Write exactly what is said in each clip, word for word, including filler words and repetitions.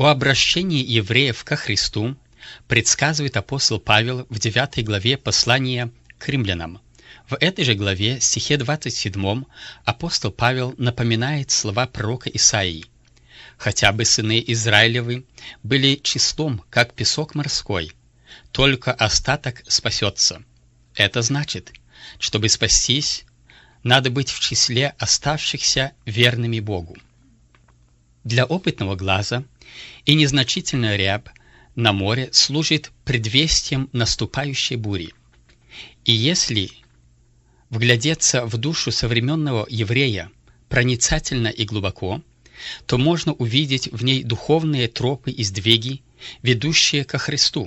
О обращении евреев ко Христу предсказывает апостол Павел в девятой главе послания к римлянам. В этой же главе, стихе двадцать седьмом, апостол Павел напоминает слова пророка Исаии: «Хотя бы сыны Израилевы были числом, как песок морской, только остаток спасется». Это значит, чтобы спастись, надо быть в числе оставшихся верными Богу. Для опытного глаза и незначительная рябь на море служит предвестием наступающей бури. И если вглядеться в душу современного еврея проницательно и глубоко, то можно увидеть в ней духовные тропы и сдвиги, ведущие ко Христу.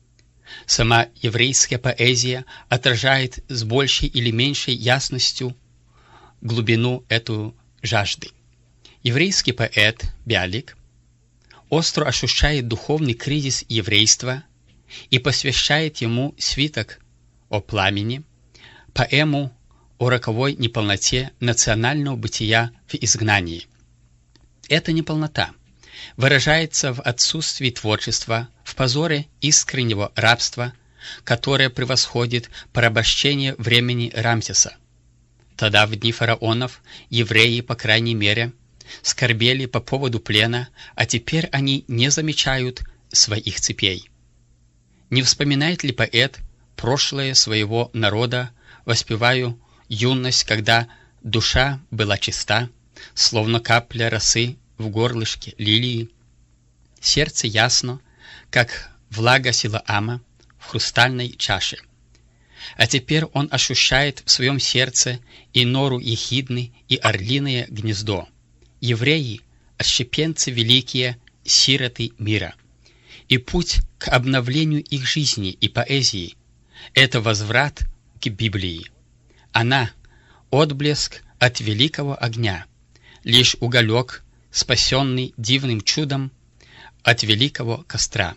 Сама еврейская поэзия отражает с большей или меньшей ясностью глубину эту жажды. Еврейский поэт Бялик остро ощущает духовный кризис еврейства и посвящает ему свиток о пламени, поэму о роковой неполноте национального бытия в изгнании. Эта неполнота выражается в отсутствии творчества, в позоре искреннего рабства, которое превосходит порабощение времени Рамсеса. Тогда, в дни фараонов, евреи, по крайней мере, скорбели по поводу плена, а теперь они не замечают своих цепей. Не вспоминает ли поэт прошлое своего народа, воспевая юность, когда душа была чиста, словно капля росы в горлышке лилии, сердце ясно, как влага Силаама в хрустальной чаше. А теперь он ощущает в своем сердце и нору ехидны, и орлиное гнездо. Евреи — отщепенцы великие, сироты мира. И путь к обновлению их жизни и поэзии — это возврат к Библии. Она — отблеск от великого огня, лишь уголек, спасенный дивным чудом от великого костра.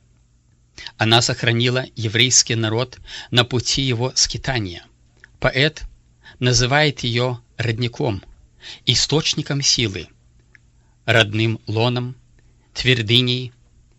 Она сохранила еврейский народ на пути его скитания. Поэт называет ее родником, источником силы, родным лоном, твердыней,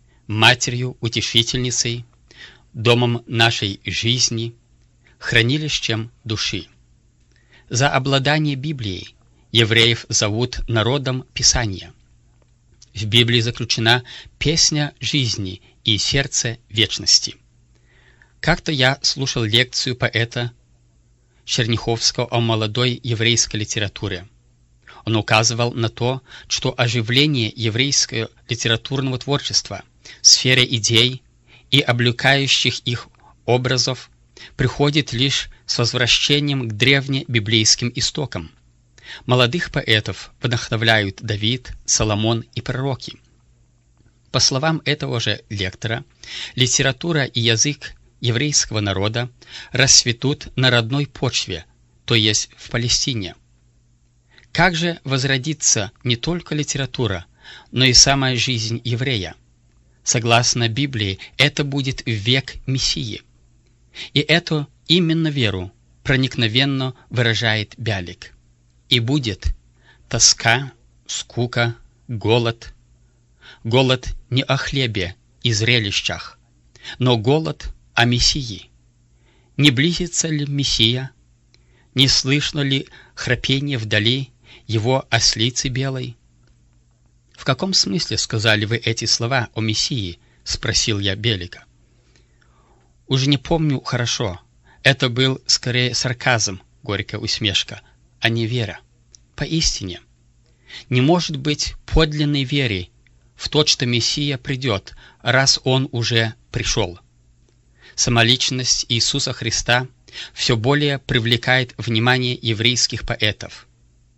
матерью-утешительницей, домом нашей жизни, хранилищем души. За обладание Библией евреев зовут народом Писания. В Библии заключена песня жизни и сердце вечности. Как-то я слушал лекцию поэта Черняховского о молодой еврейской литературе. Он указывал на то, что оживление еврейского литературного творчества в сфере идей и облекающих их образов приходит лишь с возвращением к древнебиблейским истокам. Молодых поэтов вдохновляют Давид, Соломон и пророки. По словам этого же лектора, литература и язык еврейского народа расцветут на родной почве, то есть в Палестине. Как же возродится не только литература, но и самая жизнь еврея? Согласно Библии, это будет в век Мессии. И эту именно веру проникновенно выражает Бялик. И будет тоска, скука, голод. Голод не о хлебе и зрелищах, но голод о Мессии. Не близится ли Мессия? Не слышно ли храпение вдали его ослицы белой? «В каком смысле сказали вы эти слова о Мессии?» — спросил я Бялика. «Уже не помню хорошо. Это был скорее сарказм, горькая усмешка, а не вера. Поистине, не может быть подлинной веры в то, что Мессия придет, раз Он уже пришел. Самоличность Иисуса Христа все более привлекает внимание еврейских поэтов.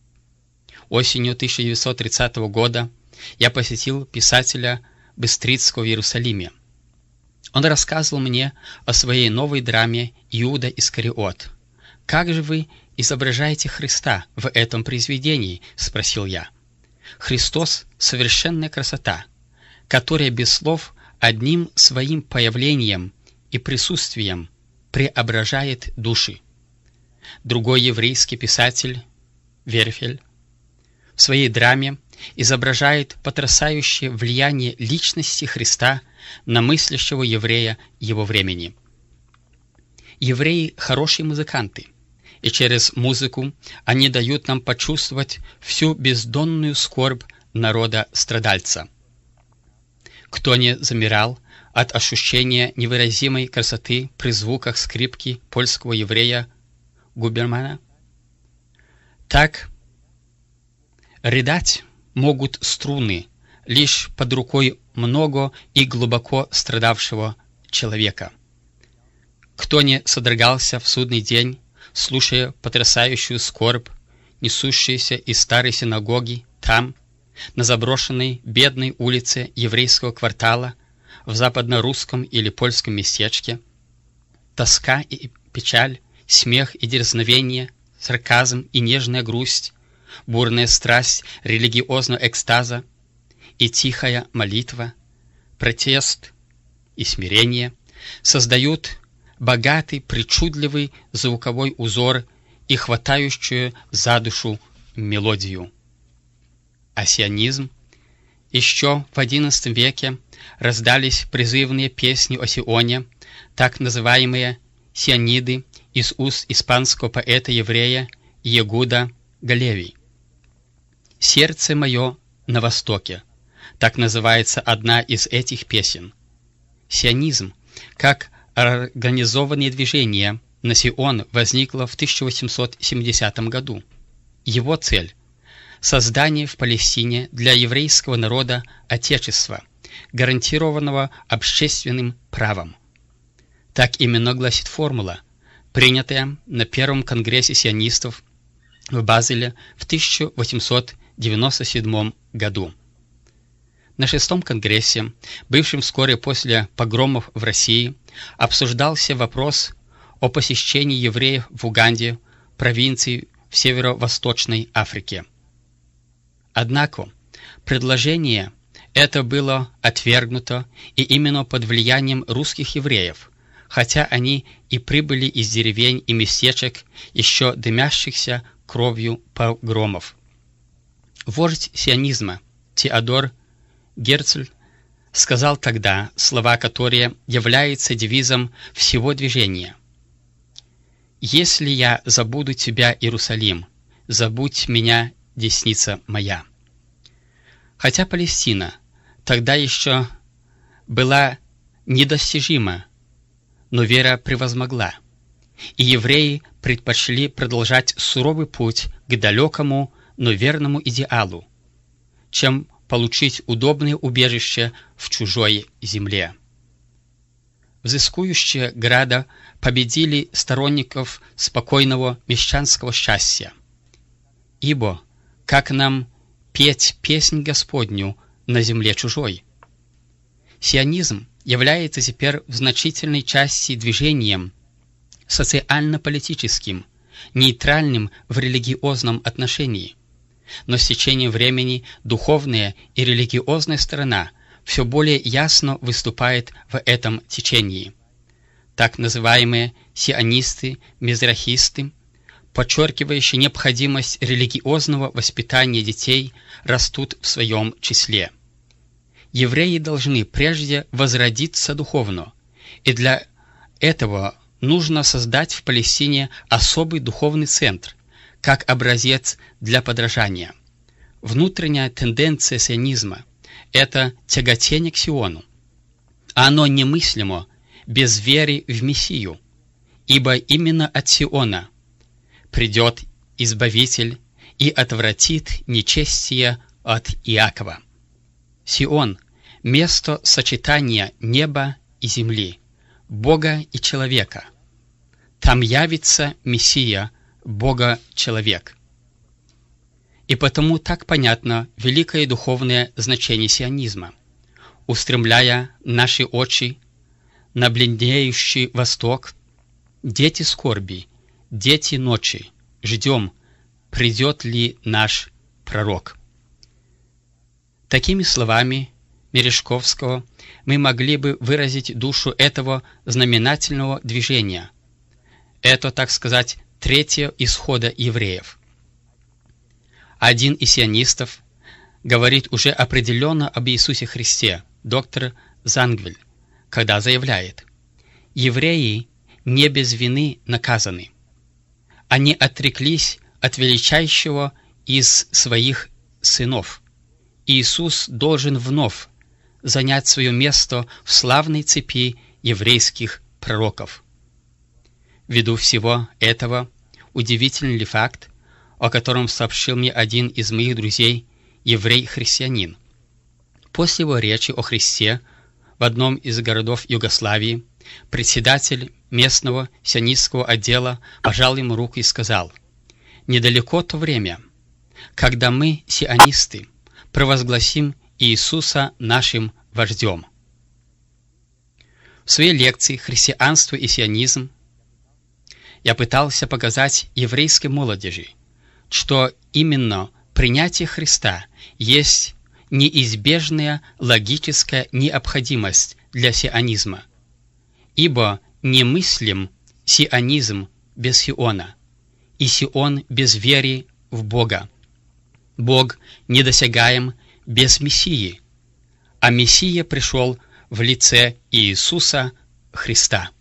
Осенью тысяча девятьсот тридцатого года я посетил писателя Быстрицкого в Иерусалиме. Он рассказывал мне о своей новой драме «Иуда Искариот». «Как же вы изображаете Христа в этом произведении?» — спросил я. «Христос — совершенная красота, которая без слов одним своим появлением и присутствием преображает души». Другой еврейский писатель Верфель в своей драме изображает потрясающее влияние личности Христа на мыслящего еврея его времени. Евреи – хорошие музыканты, и через музыку они дают нам почувствовать всю бездонную скорбь народа-страдальца. Кто не замирал от ощущения невыразимой красоты при звуках скрипки польского еврея Губермана? Так рыдать могут струны лишь под рукой много и глубоко страдавшего человека. Кто не содрогался в судный день, слушая потрясающую скорбь, несущуюся из старой синагоги там, на заброшенной бедной улице еврейского квартала, в западно-русском или польском местечке, тоска и печаль, смех и дерзновение, сарказм и нежная грусть, бурная страсть религиозного экстаза и тихая молитва, протест и смирение создают богатый, причудливый звуковой узор и хватающую за душу мелодию. А сионизм? Еще в одиннадцатом веке раздались призывные песни о Сионе, так называемые сиониды, из уст испанского поэта-еврея Егуда Галеви. «Сердце мое на востоке» — так называется одна из этих песен. Сионизм, как организованное движение на Сион, возникло в тысяча восемьсот семидесятом году. Его цель — создание в Палестине для еврейского народа отечества, гарантированного общественным правом. Так именно гласит формула, принятая на Первом конгрессе сионистов в Базеле в тысяча восемьсот девяносто седьмом году. На шестом конгрессе, бывшем вскоре после погромов в России, обсуждался вопрос о посещении евреев в Уганде, провинции в северо-восточной Африке. Однако предложение это было отвергнуто и именно под влиянием русских евреев, хотя они и прибыли из деревень и местечек, еще дымящихся кровью погромов. Вождь сионизма Теодор Герцль сказал тогда слова, которые являются девизом всего движения: «Если я забуду тебя, Иерусалим, забудь меня, десница моя». Хотя Палестина тогда еще была недостижима, но вера превозмогла, и евреи предпочли продолжать суровый путь к далекому, но верному идеалу, чем получить удобное убежище в чужой земле. Взыскующие града победили сторонников спокойного мещанского счастья. Ибо как нам петь песнь Господню на земле чужой? Сионизм является теперь в значительной части движением социально-политическим, нейтральным в религиозном отношении. Но с течением времени духовная и религиозная сторона все более ясно выступает в этом течении. Так называемые сионисты, мизрахисты, подчеркивающие необходимость религиозного воспитания детей, растут в своем числе. Евреи должны прежде возродиться духовно, и для этого нужно создать в Палестине особый духовный центр, как образец для подражания. Внутренняя тенденция сионизма – это тяготение к Сиону. Оно немыслимо без веры в Мессию, ибо именно от Сиона придет Избавитель и отвратит нечестие от Иакова. Сион – место сочетания неба и земли, Бога и человека. Там явится Мессия, Бога-человек. И потому так понятно великое духовное значение сионизма. Устремляя наши очи на бледнеющий восток, дети скорби, дети ночи, ждем, придет ли наш пророк. Такими словами Мережковского мы могли бы выразить душу этого знаменательного движения. Это, так сказать, третье исхода евреев. Один из сионистов говорит уже определенно об Иисусе Христе, доктор Зангвиль, когда заявляет: «Евреи не без вины наказаны. Они отреклись от величайшего из своих сынов. Иисус должен вновь занять свое место в славной цепи еврейских пророков». Ввиду всего этого, удивительный ли факт, о котором сообщил мне один из моих друзей, еврей-христианин. После его речи о Христе в одном из городов Югославии председатель местного сионистского отдела пожал ему руку и сказал: «Недалеко то время, когда мы, сионисты, провозгласим Иисуса нашим вождем». В своей лекции «Христианство и сионизм» я пытался показать еврейской молодежи, что именно принятие Христа есть неизбежная логическая необходимость для сионизма, ибо немыслим сионизм без Сиона, и Сион без веры в Бога. Бог недосягаем без Мессии, а Мессия пришел в лице Иисуса Христа.